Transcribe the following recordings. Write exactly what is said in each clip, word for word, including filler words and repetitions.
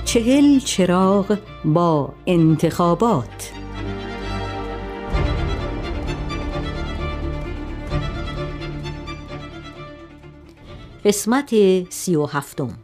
چهل چراغ با انتخابات. قسمت سی و هفتم.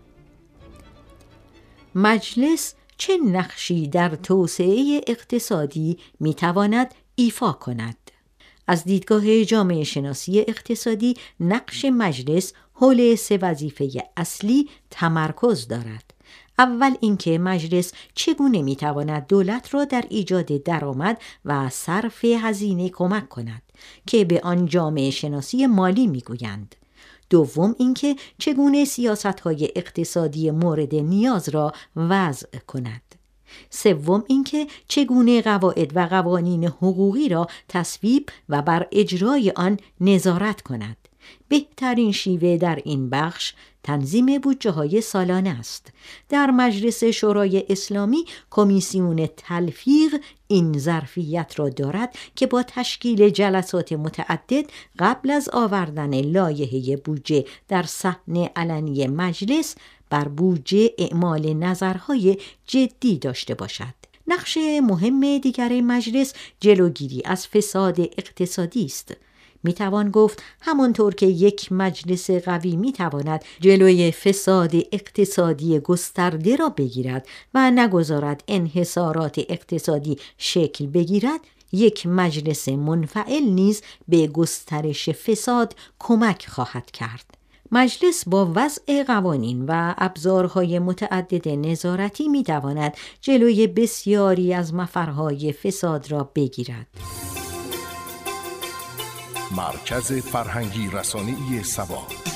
مجلس چه نقشی در توسعه اقتصادی میتواند ایفا کند؟ از دیدگاه جامعه شناسی اقتصادی، نقش مجلس حول سه وظیفه اصلی تمرکز دارد. اول اینکه مجلس چگونه میتواند دولت را در ایجاد درآمد و صرف هزینه کمک کند که به آن جامعه شناسی مالی میگویند. دوم اینکه چگونه سیاست‌های اقتصادی مورد نیاز را وضع کند. سوم اینکه چگونه قواعد و قوانین حقوقی را تصویب و بر اجرای آن نظارت کند. بهترین شیوه در این بخش تنظیم بودجه‌های سالانه است. در مجلس شورای اسلامی کمیسیون تلفیق این ظرفیت را دارد که با تشکیل جلسات متعدد قبل از آوردن لایحه بودجه در صحن علنی مجلس بر بودجه اعمال نظرهای جدی داشته باشد. نقش مهم دیگر مجلس جلوگیری از فساد اقتصادی است. میتوان گفت همانطور که یک مجلس قوی میتواند جلوی فساد اقتصادی گسترده را بگیرد و نگذارد انحصارات اقتصادی شکل بگیرد، یک مجلس منفعل نیز به گسترش فساد کمک خواهد کرد. مجلس با وضع قوانین و ابزارهای متعدد نظارتی میتواند جلوی بسیاری از مفرهای فساد را بگیرد. مرکز فرهنگی رسانه‌ای سبا.